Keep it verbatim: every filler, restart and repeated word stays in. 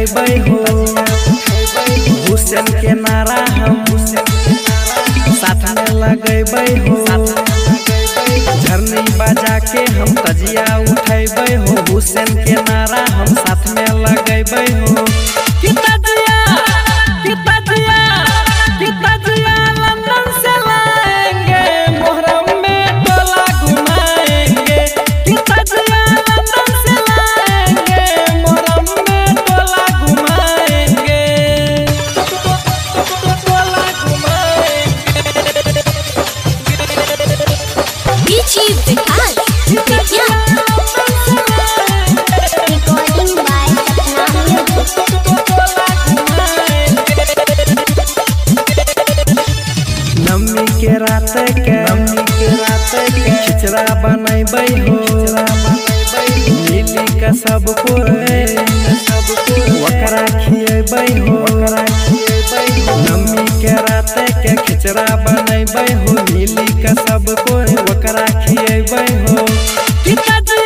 उठेबै हो, हुसैन के नारा हम साथ में लगेबै हो, झरनी बजा के हम तजिया उठेबै हो, हुसैन के नारा हम साथ में लगेबै हो। कि तजिया कि तजिया कि तजिया लंदन से लाएंगे, मोहर्रम में टोला घुमाएंगे। कि तजिया लंदन से लाएंगे, मोहर्रम में टोला घुमाएंगे, टोला घुमाएंगे। DJ Vikas Bettiah recording by Navami के रात के नवमी के रात के खिचड़ा बनैबै हो, मिली के सब कोई ओकरा खिएबै हो, नवमी के रात के खिचड़ा बनैबै हो, मिली के सब कोई ओकरा खिएबै हो। कि